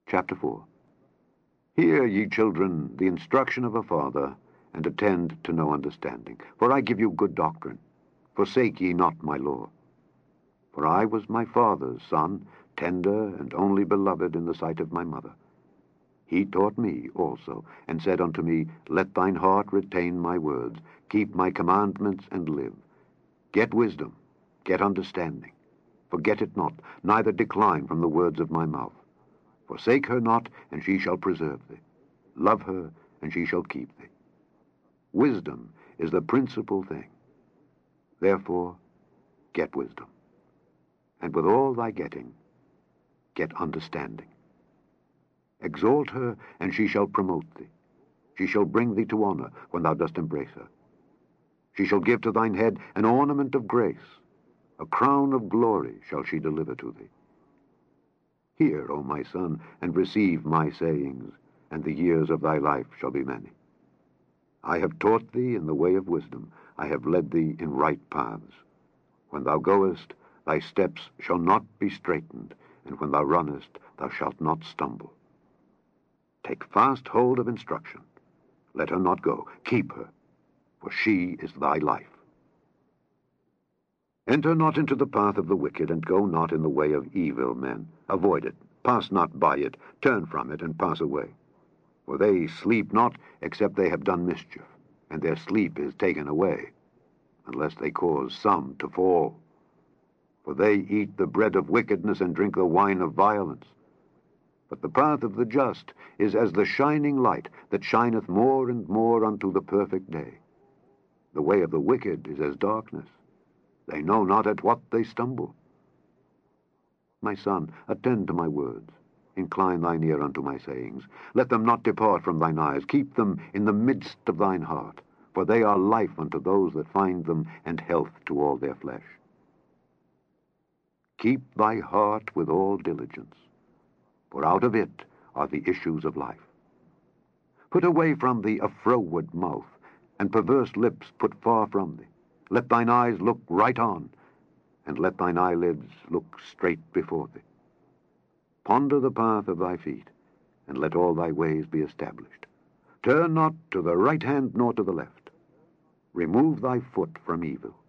Chapter 4. Hear, ye children, the instruction of a father, and attend to no understanding. For I give you good doctrine. Forsake ye not my law. For I was my father's son, tender and only beloved in the sight of my mother. He taught me also, and said unto me, Let thine heart retain my words, keep my commandments, and live. Get wisdom, get understanding. Forget it not, neither decline from the words of my mouth. Forsake her not, and she shall preserve thee. Love her, and she shall keep thee. Wisdom is the principal thing. Therefore, get wisdom. And with all thy getting, get understanding. Exalt her, and she shall promote thee. She shall bring thee to honor when thou dost embrace her. She shall give to thine head an ornament of grace. A crown of glory shall she deliver to thee. Hear, O my son, and receive my sayings, and the years of thy life shall be many. I have taught thee in the way of wisdom. I have led thee in right paths. When thou goest, thy steps shall not be straitened, and when thou runnest, thou shalt not stumble. Take fast hold of instruction. Let her not go. Keep her, for she is thy life. Enter not into the path of the wicked, and go not in the way of evil men. Avoid it. Pass not by it. Turn from it, and pass away. For they sleep not, except they have done mischief, and their sleep is taken away, unless they cause some to fall. For they eat the bread of wickedness, and drink the wine of violence. But the path of the just is as the shining light that shineth more and more unto the perfect day. The way of the wicked is as darkness. They know not at what they stumble. My son, attend to my words. Incline thine ear unto my sayings. Let them not depart from thine eyes. Keep them in the midst of thine heart. For they are life unto those that find them, and health to all their flesh. Keep thy heart with all diligence, for out of it are the issues of life. Put away from thee a froward mouth, and perverse lips put far from thee. Let thine eyes look right on, and let thine eyelids look straight before thee. Ponder the path of thy feet, and let all thy ways be established. Turn not to the right hand nor to the left. Remove thy foot from evil.